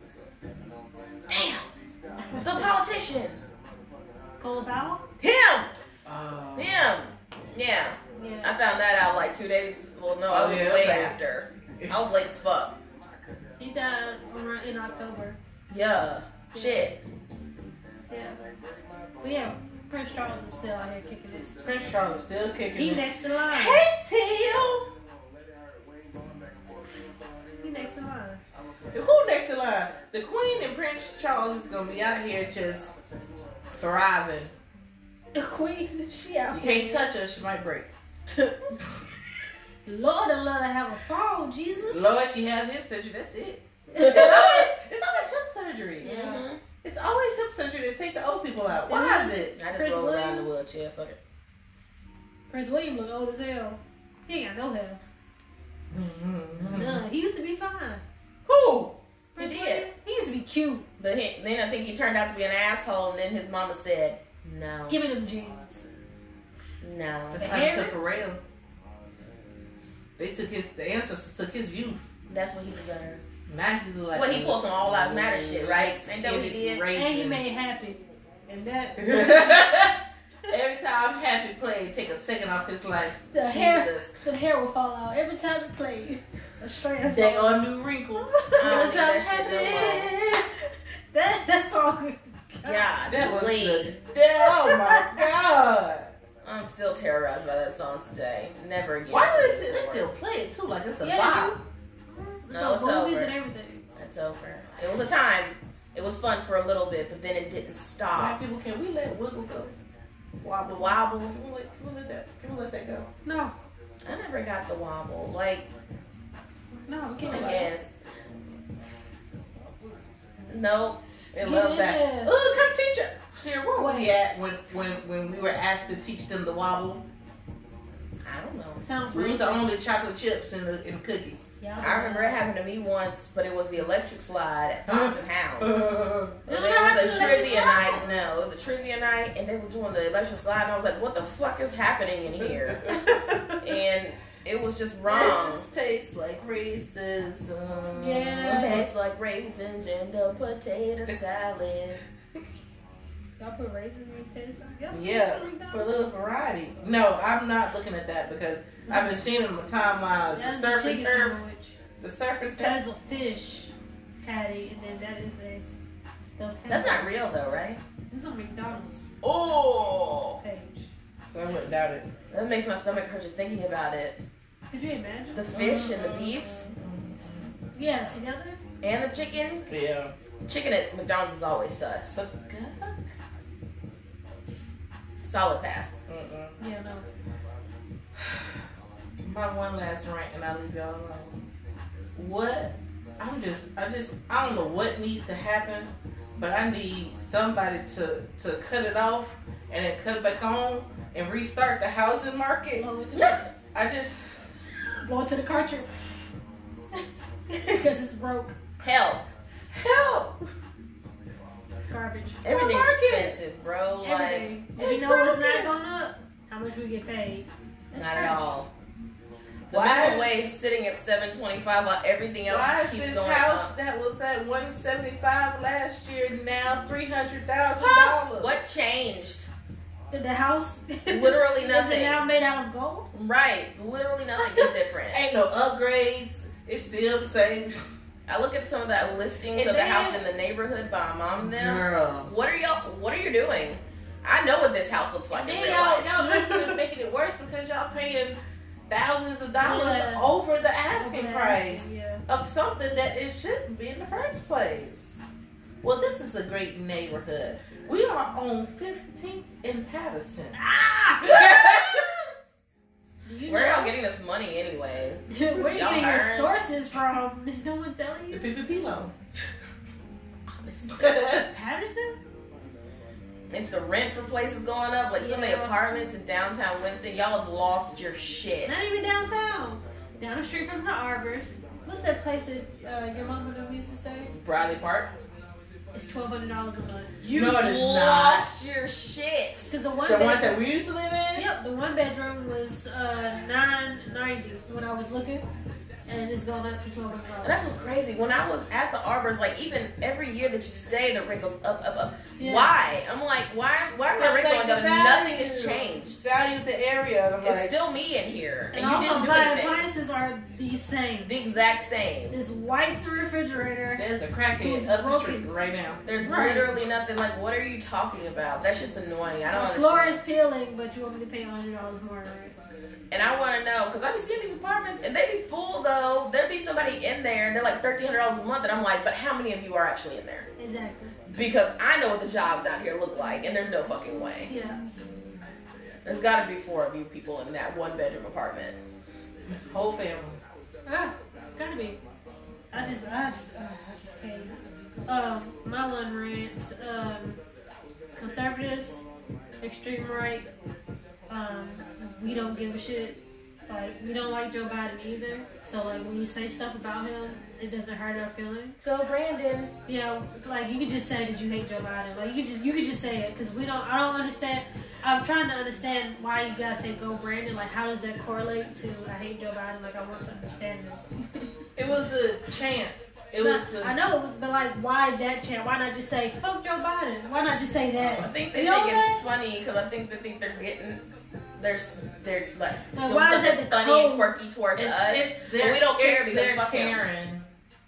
A: Damn. The politician.
B: Cole Powell.
A: Him.
C: Oh.
A: Him. Yeah. I
B: Yeah.
A: found that out like two days. Well, no, I
C: Oh,
A: was
C: yeah,
A: way
C: okay.
A: after. I was late as fuck.
B: He died around in October.
A: Yeah. Shit.
B: Yeah. But yeah, Prince Charles is still out here kicking it.
C: Prince Charles is still kicking
B: He
C: it.
B: next in line.
C: Hey, Teal.
B: He next in line.
C: Who next in line? The Queen and Prince Charles is gonna be out here just thriving.
B: The Queen, she out
C: You
B: here.
C: can't touch her; she might break.
B: Lord, I love to have a fall, Jesus.
C: Lord, she have hip surgery. That's it. It's always, it's always hip surgery.
B: Yeah.
A: Mhm.
C: It's always hip surgery to take the old people out. Why is it?
A: I just
B: Chris
A: roll around in
B: Williams.
A: the wheelchair. Fuck it.
B: Prince William look old as hell. He ain't got no hair.
C: Mm-hmm.
B: None. He used to be fine.
C: Who?
B: Prince
A: did.
B: William, he used to be cute.
A: But he, then I think he turned out to be an asshole, and then his mama said, "No,
B: Give me them jeans.
A: no."
C: That's
B: The
C: what happened
B: hair?
C: to Pharrell. They took his, the ancestors took his youth.
A: That's what he deserved.
C: Now he look like.
A: Well, he pulled some All Lives Matter shit, right? Ain't that what he did?
B: And he made happy. And that,
C: Every time Happy played, take a second off his life.
B: the hair,
A: Jesus.
B: some hair will fall out every time it played. A strand
C: Dang
B: fall out.
C: on new wrinkle.
A: I don't
B: Every
A: need
B: time
A: that shit no more.
B: happy. That, that song.
A: God,
C: That was
A: please.
C: the, oh my god.
A: I'm still terrorized by that song today. Never again.
C: Why do they still, they still play it too? Like it's a
B: Yeah,
C: bop.
A: No, it's
B: movies
A: over.
B: and everything.
A: It's over. It was a time. It was fun for a little bit, but then it didn't
C: Black
A: stop.
C: people, can we let Wiggle go? Wobble,
A: Wobble.
C: Can we let, can we let that? Can we let that go?
B: No,
A: I never got the wobble. Like,
B: no, we
A: I
B: can't.
A: guess. Nope.
C: They love that.
B: Yeah.
C: Oh, come teach us. Sure, where were we
B: Wait.
C: at when, when, when we were asked to teach them the wobble?
A: I don't know.
B: Sounds
C: We was the
B: racist.
C: only chocolate chips in the in the cookie.
B: Yeah,
A: I remember it happened to me once, but it was the electric slide at Fox and Hound.
C: Uh,
A: And
B: No,
A: there
B: no,
A: was
B: it's
A: a
B: an electric
A: trivia
B: slide.
A: night. No, it was a trivia night, and they were doing the electric slide, and I was like, "What the fuck is happening in here?" And it was just wrong.
C: This tastes like racism.
B: Yeah.
A: It tastes like raisins in the potato salad.
B: Y'all put raisins in potato salad? Y'all see
C: Yeah,
B: this from McDonald's?
C: for a little variety. No, I'm not looking at that because I've been seeing it on my timelines.
B: That's
C: The
B: the
C: surf and
B: chicken
C: turf.
B: sandwich.
C: The surf and
B: That
C: turf.
B: is a fish patty, and then that is a. Those
A: That's not real though, right?
B: This is on McDonald's
C: Oh.
B: page.
C: So I wouldn't doubt it.
A: That makes my stomach hurt just thinking about it.
B: Could you imagine?
A: The fish and the beef
B: Yeah, together.
A: and the chicken.
C: Yeah.
A: Chicken at McDonald's is always sus.
C: So good.
A: Solid pass.
C: Mm-mm.
B: Yeah, no.
C: my one last rant, and I'll leave y'all alone. What? I'm just, I just, I don't know what needs to happen, but I need somebody to, to cut it off and then cut it back on and restart the housing market. I just
B: Blow it to the culture because it's broke.
A: Help.
C: help.
B: Garbage.
A: Everything's
C: market?
A: expensive, bro. Like,
B: Everything. Did you
C: it's
B: know what's
C: broken.
B: not going up? How much we get paid. That's
A: not at
B: trash.
A: all. The
C: Why
A: minimum
C: is-
A: wage sitting at seven twenty-five while everything else
C: Why is
A: keeps
C: this
A: going
C: house
A: up.
C: that was at one seventy-five last year now three hundred thousand dollars?
A: What changed?
B: Did the house
A: Literally
B: is
A: nothing.
B: it now made out of gold?
A: Right. Literally nothing is different.
C: Ain't no upgrades. It's still the same.
A: I look at some of the listings
C: And
A: of the
C: then-
A: house in the neighborhood by my mom and them.
C: Girl.
A: What are y'all what are you doing? I know what this house looks like
C: And
A: in
C: then
A: real
C: y'all,
A: life.
C: y'all basically making it worse because y'all paying thousands of dollars
B: Yeah.
C: over the asking
B: Okay,
C: price
B: Yeah.
C: of something that it shouldn't be in the first place. Well, this is a great neighborhood. We are on fifteenth in Patterson.
B: Do you
A: Where are
B: know-
A: y'all getting this money anyway?
B: Where are you
A: y'all
B: getting your
A: hiring?
B: sources from? Does no one tell
C: The
B: you?
C: P P P loan.
A: Honestly.
B: Patterson?
A: It's the rent for places going up. Like some of the
B: Yeah.
A: apartments in downtown Winston, y'all have lost your shit.
B: Not even downtown. Down the street from the Arbors. What's that place that uh, your mama and them used to stay?
C: Bradley Park.
B: It's twelve hundred dollars a month.
A: You
C: No, it is
A: lost your shit.
B: Because the one
C: The ones that
B: bedroom,
C: we used to live in?
B: yep, the one bedroom was uh, nine ninety when I was looking, and it's going up to twelve hundred
A: And
B: dollars.
A: that's what's crazy. When I was at the Arbors, like even every year that you stay, the rent goes up, up, up.
B: Yeah.
A: Why? I'm like, why? Why is the
C: That's
A: rent
C: like
A: going
C: the
A: up?
C: value.
A: Nothing has changed.
C: Value the area. And I'm
A: It's
C: like,
A: still me in here, and,
B: And
A: you
B: also,
A: didn't do
B: my
A: anything.
B: appliances are the same.
A: The exact same.
B: This white refrigerator.
C: there's a crackhead
B: Who's
C: up the
B: broken.
C: street right now.
A: There's
B: Right.
A: literally nothing. Like, what are you talking about? That shit's annoying. I don't
B: The floor is
A: understand.
B: peeling, but you want me to pay one hundred dollars more, right?
A: And I want to know because I be seeing these apartments, and they be full though. There be somebody in there, and they're like thirteen hundred dollars a month, and I'm like, but how many of you are actually in there?
B: Exactly.
A: Because I know what the jobs out here look like, and there's no fucking way.
B: Yeah.
A: There's got to be four of you people in that one bedroom apartment.
C: Whole family.
B: Ah, gotta be. I just, I just, uh, I just can't. Um, my one rant, um, conservatives, extreme right, um, we don't give a shit. Like, we don't like Joe Biden either. So, like, when you say stuff about him, it doesn't hurt our feelings.
A: So Brandon,
B: You know, like, you could just say that you hate Joe Biden. Like, you could just, you could just say it. Because we don't, I don't understand. I'm trying to understand why you guys say go Brandon. Like, how does that correlate to I hate Joe Biden? Like, I want to understand it.
C: It was the chant. It
B: But
C: was the,
B: I know it was, but like, why that chant? Why not just say fuck Joe Biden? Why not just say that?
A: I think they
B: You know
A: think
B: what I'm
A: it's funny because I think they think they're getting, they're they're like
B: Like,
A: doing
B: why is
A: something
B: that the
A: funny
B: code?
A: and quirky towards
C: it's,
A: us.
C: it's
A: but
C: their,
A: we don't care
C: it's
A: because
C: their
A: fuck him.
C: Karen.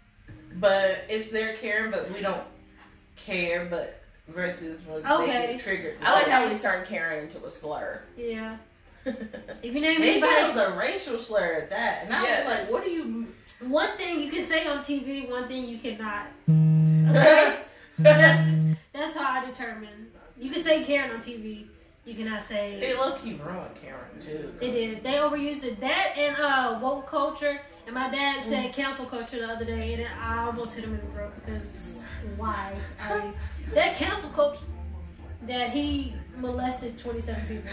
C: But it's their Karen, but we don't care. But versus when they
B: Okay.
C: get triggered.
A: I like how we turned Karen into a slur.
B: Yeah. If you name
C: They said it
B: anybody,
C: was a racial slur at that, and I
A: Yes.
C: was like, "What do you?"
B: one thing you can say on T V, one thing you cannot. Okay, that's that's how I determine. You can say Karen on T V. You cannot say.
C: They low key ruined Karen too.
B: They did. They overused it. That and uh woke culture. And my dad said cancel culture the other day, and I almost hit him in the throat because why? I, that cancel culture that he molested twenty-seven people.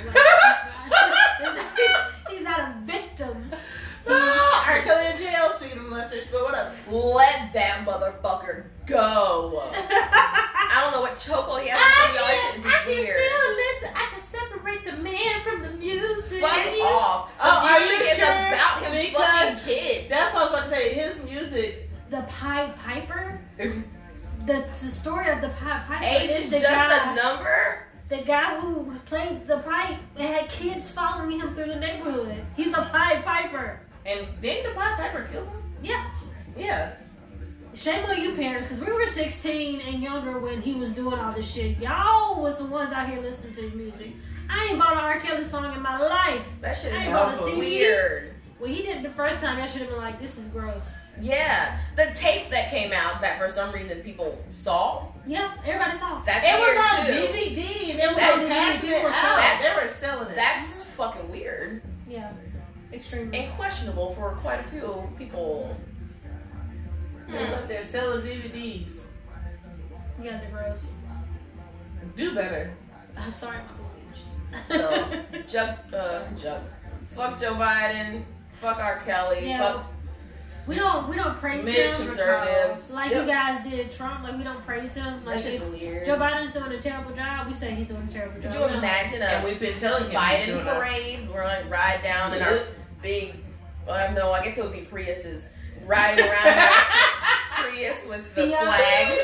B: Like, he's not a victim.
C: Ah, R. Kelly in jail. Speaking of molesters, but whatever.
A: Let that motherfucker go. I don't know what chokehold he has on some of y'all. That shit is weird.
C: listen. I can separate the man from the music.
A: Fuck off. The
C: Oh, are
A: music
C: you
A: is
C: sure?
A: about him
C: Because
A: fucking kids.
C: That's what I was about to say. His music.
B: The Pied Piper. The, the story of the Pied Piper
A: Age
B: is
A: is
B: the
A: just
B: guy,
A: a number.
B: the guy who played the pipe and had kids following him through the neighborhood. He's a Pied Piper.
C: And didn't the Pied Piper kill him?
B: Yeah.
C: Yeah.
B: Shame on you parents, because we were sixteen and younger when he was doing all this shit. Y'all was the ones out here listening to his music. I ain't bought an R. Kelly song in my life.
A: That shit
B: I
A: is
B: ain't bought a
C: awful.
B: C D.
A: weird.
B: When he did it the first time, I should have been like, this is gross.
A: Yeah. The tape that came out that for some reason people saw.
B: Yeah, everybody saw.
A: That's
C: It
A: weird
C: was on
A: too.
C: D V D and they
A: That
C: were passing it
B: people
C: out.
B: saw
A: it.
C: They were selling it.
A: That's fucking weird.
B: Yeah. Extreme Extremely.
A: and questionable for quite a few people.
C: They're
A: Hmm.
C: up there selling D V Ds.
B: You guys are gross.
C: Do better.
B: I'm sorry, my
A: So, Joe, uh, Joe, fuck Joe Biden, fuck R. Kelly,
B: Yeah.
A: fuck
B: We don't we don't praise
A: Mid
B: him
A: conservatives.
B: like
A: Yep.
B: you guys did Trump. Like we don't praise him.
A: That
B: Like
A: shit's
B: if
A: weird.
B: Joe Biden's doing a terrible job, we say he's doing a terrible
A: Could
B: job.
A: you
B: No.
A: imagine
C: And
A: a
C: we've been telling him he's
A: Biden
C: doing that.
A: parade? We're like ride down in our big, well, no, I guess it would be Priuses, riding around in our Prius with the
B: Yeah.
A: flags.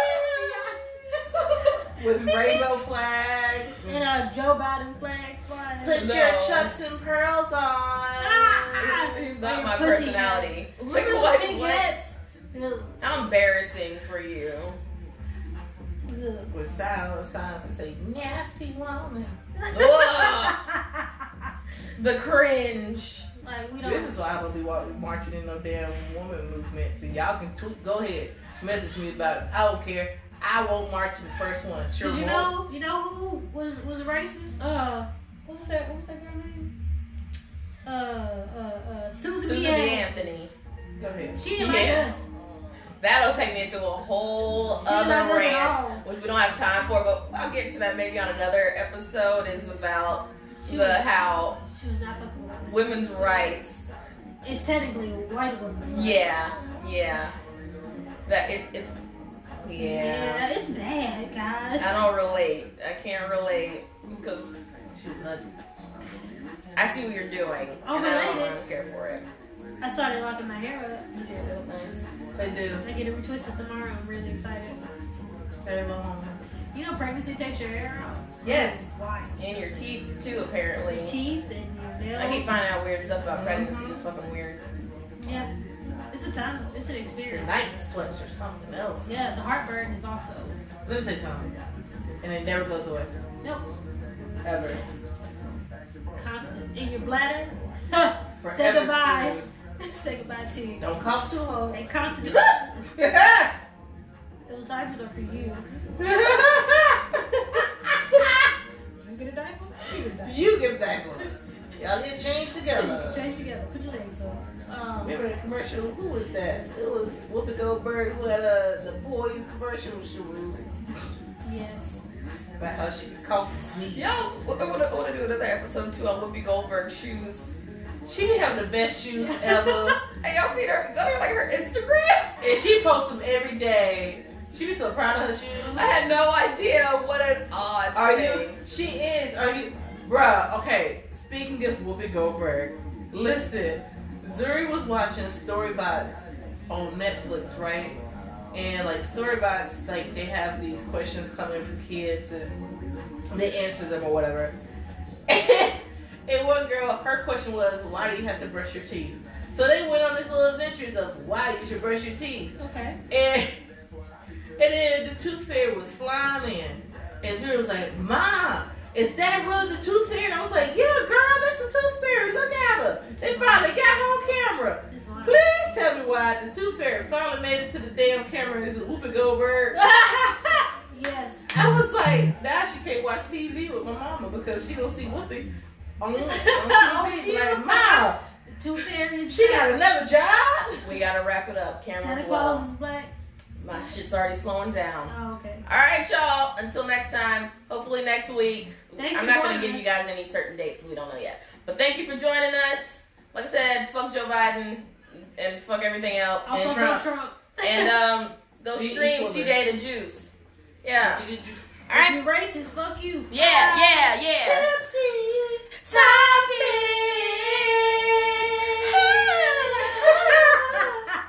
C: With rainbow flags.
B: And a Joe Biden flag flying.
C: Put
A: No.
C: your chucks and pearls on.
B: Ah!
A: He's not
B: Like
A: my
B: pussy
A: personality.
B: hats.
A: Like,
B: Look at
A: what-
B: those big
A: what?
B: hats. Ugh.
A: How embarrassing for you.
B: Ugh.
C: With silent signs that say nasty woman.
A: Ugh. The cringe.
B: Like we
C: This
B: don't.
C: is why I don't be wa- marching in no damn woman movement. So y'all can tweet, go ahead, message me about it. I don't care. I won't march in the first one. Sure
B: Cause you
C: won't.
B: know, you know who was was racist? Uh, what was that? What was that girl name? Uh, uh, uh, Susan,
A: Susan
B: B.
A: B.
B: Anthony.
A: Anthony.
C: Go ahead.
B: She didn't
A: Yeah.
B: like us.
A: That'll take me into a whole
B: She didn't
A: other
B: like us at
A: rant,
B: all.
A: which we don't have time for, but I'll get to that maybe on another episode. Is about
B: She
A: the
B: was,
A: how
B: she was not fucking with us.
A: women's rights.
B: It's technically a white woman's rights.
A: Yeah, yeah. That it, it's yeah.
B: Yeah, it's bad, guys.
A: I don't relate. I can't relate because
C: She's nuts.
A: I see what you're doing,
B: I'll
A: and I don't,
B: relate
A: I don't care for it.
B: I started locking my hair up.
A: You did real nice.
C: They do.
B: I get it retwisted tomorrow. I'm really excited.
C: Very long.
B: You know, pregnancy takes your hair out.
C: Yes.
B: Why?
A: And your teeth too, apparently.
B: Your teeth and your nails.
A: I keep finding out weird stuff about pregnancy. It's fucking weird.
B: Yeah, it's a time. It's an experience.
C: Night sweats or something else.
B: Yeah, the heartburn is also.
C: Let me say something. And it never goes away.
B: Nope.
C: Ever.
B: Constant in your bladder. Say
C: Forever
B: goodbye. Say goodbye to you.
C: Don't cough too long.
B: And continent. Those diapers are for you. You get a diaper? You get a diaper.
C: You get that one. Y'all get changed together.
B: Change together. Put your legs on. Um,
C: Remember the commercial? Who was that? It was Whoopi Goldberg who had uh, the boys commercial shoes
B: yes.
C: about how she could cough and sneeze.
A: Yo, I want to want to do another episode too on Whoopi Goldberg shoes.
C: She be having the best shoes ever,
A: Hey, y'all seen her? Go to like her Instagram.
C: and she posts them every day. She be so proud of her shoes.
A: I had no idea what an odd
C: Are
A: thing.
C: you? She is. Are you, bruh? Okay. Speaking of Whoopi Goldberg, listen. Zuri was watching Storybots on Netflix, right? And like Storybots, like they have these questions coming from kids and they answer them or whatever. And one girl, her question was, "Why do you have to brush your teeth?" So they went on this little adventures of why you should brush your teeth.
B: Okay.
C: And and then the tooth fairy was flying in. And Zuri was like, "Mom, is that really the tooth fairy?" And I was like, "Yeah, girl, that's the tooth fairy. Look at her. They finally got her on camera."
B: It's lying.
C: Please tell me why the tooth fairy finally made it to the damn camera and it's Whoopi Goldberg.
B: Yes.
C: I was like, now she can't watch T V with my mama because she don't see Whoopi on, on T V. Like, Mom,
B: The two fairies.
C: she got another job?
A: We gotta wrap it up.
B: Santa
A: Cameras
B: Claus
A: low.
B: is black.
A: My shit's already slowing down.
B: Oh, okay.
A: All right, y'all. Until next time. Hopefully next week.
B: Thanks
A: I'm
B: for
A: not gonna
B: joining
A: give you
B: us.
A: guys any certain dates because we don't know yet. But thank you for joining us. Like I said, fuck Joe Biden and fuck everything else.
B: Also,
C: And
B: Trump.
C: Trump.
B: Trump.
A: And um, go
C: Be
A: stream
C: equal
A: C J the Juice. Yeah.
C: Did you
A: All right.
B: If you racist, fuck you.
A: Yeah,
B: Bye.
A: yeah, yeah.
C: Pepsi.